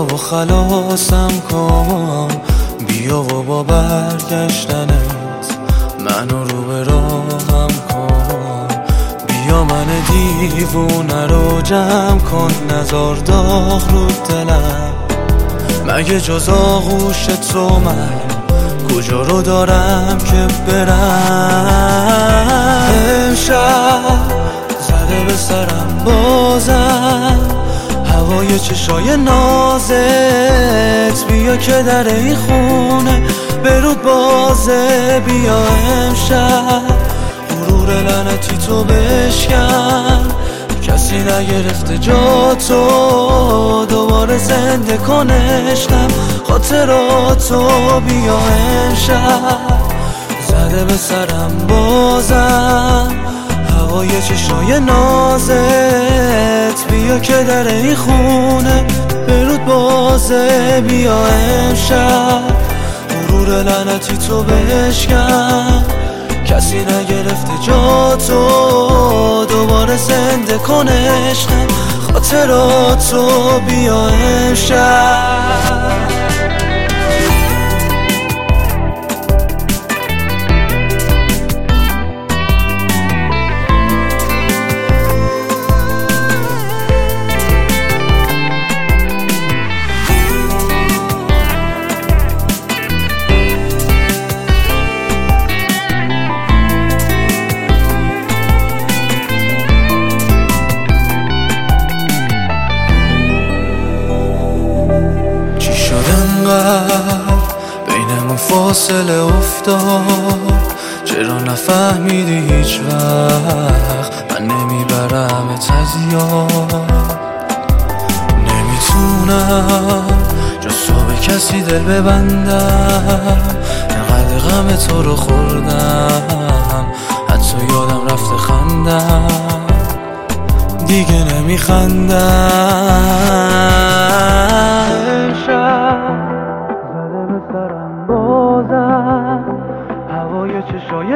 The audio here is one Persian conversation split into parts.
بیا و خلاصم کن، بیا و با برگشتنت منو رو به راهم کن. بیا من دیوونه رو جمع کن، نزار داغ رو دلم. مگه جز آغوش تو من کجا رو دارم که برم؟ امشب زده به سرم بازم هوای چشای نازت. بیا که در این خونه برود بازه. بیا امشب غرور لعنتی تو بشکن، کسی نگرفته جا تو، دوباره زنده کنشتم خاطراتو. بیا امشب زده به سرم بازم هوای چشای نازت. بیا که در این خونه برود بازه. بیا امشب غرور لعنتی تو بشکن، کسی نگرفته جا تو، دوباره زنده کنشتم خاطراتو. بیا امشب بینمون فاصله افتاد، چرا نفهمیدی هیچ وقت من نمیبرمت از یاد؟ نمیتونم جز تو به کسی دل ببندم، انقدر غم تو رو خوردم حتی یادم رفته خندم، دیگه نمیخندم. زده به سرم بازم هوای چشای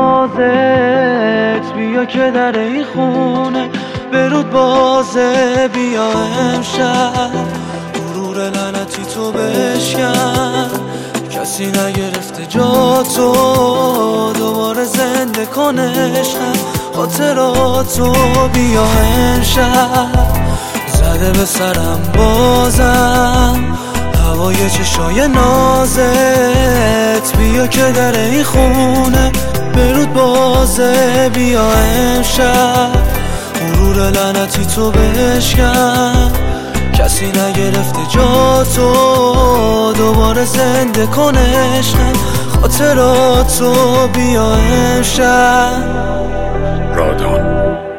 نازت. بیا که در این خونه برود بازه. بیا امشب غرور لعنتی تو بشکن، کسی نگرفته جا تو، دوباره زنده کنشتم خاطراتو. بیا امشب زده به سرم بازم هوای چشای نازت. بیا که در این خونه برود بازه. بیا امشب غرور لعنتی تو بشکن، کسی نگرفته جا تو، دوباره زنده کنشتم خاطراتو. بیا امشب رادان